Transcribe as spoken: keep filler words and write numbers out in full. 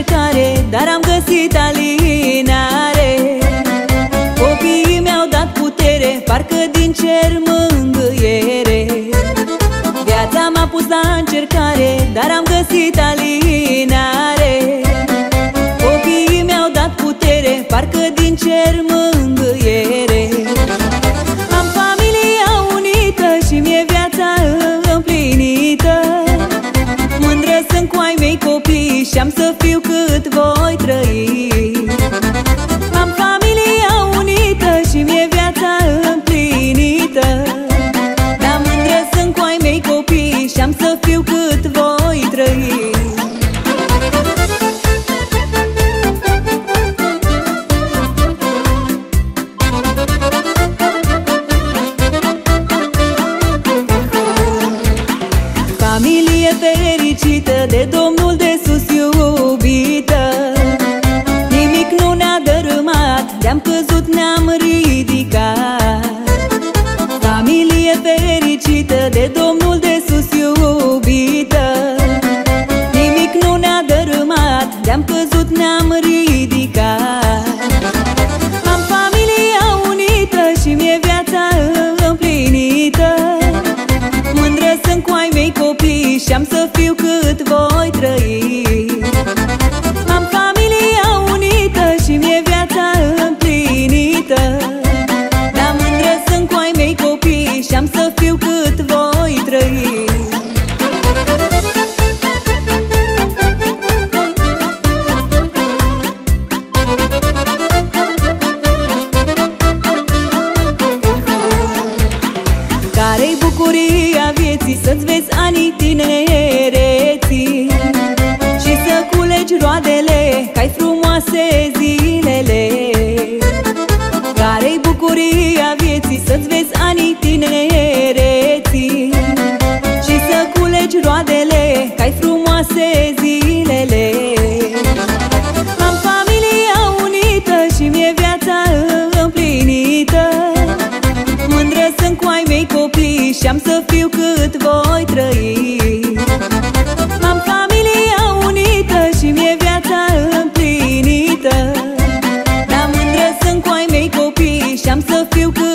încercare, dar am găsit alinare. Copiii mi-au dat putere, parcă din cer mângâiere. Viața m-a pus la încercare, dar am găsit alinare. Copiii mi-au dat putere, parcă din cer mângâiere. Am familia unită și mi-e viața împlinită. Mândră sunt cu ai mei copii și am să fiu cât voi trăi. Am familia unită și mi-e viața împlinită. Dar mândră sunt cu ai mei copii și am să fiu cât voi trăi. Familie fericită, de Domnul de sus iubită. Nimic nu ne-a dărâmat, de-am căzut ne-am ridicat. Familie fericită, de Domnul de sus iubită. Nimic nu ne-a dărâmat, de-am căzut ne-am ridicat. Am familia unită și mi-e viața împlinită. Mândră sunt cu ai mei copii și am să fiu cât voi trăi. Am familia unită și mi-e viața împlinită. Dar mândră sunt cu ai mei copii și am să fiu cât voi trăi. Care-i bucuria vieții, să-ți vezi anii tinereții și să culegi roadele, că-ai frumoase zilele. Care-i bucuria vieții, să-ți vezi anii tinereții și să culegi roadele, că-ai frumoase zilele. Am familia unită și mi-e viața împlinită. Mândră sunt cu ai mei copii și am să fiu cât voi trăi. Am familia unită și mi-e viața împlinită. Dar mândră sunt cu ai mei copii și am să fiu cât